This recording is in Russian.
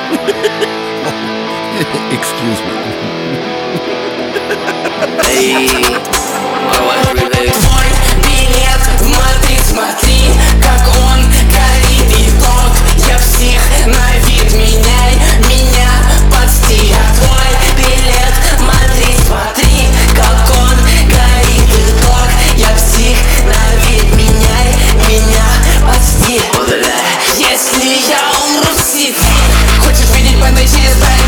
Excuse me. Твой билет в Мадрид, смотри, как он горит. Итог, я псих, на вид меняй меня под стиль. Твой билет в Мадрид, смотри, как он горит. Итог, я псих, на вид меняй меня под стиль. Если я умру в сети, хочешь видеть бэнды через бэнд?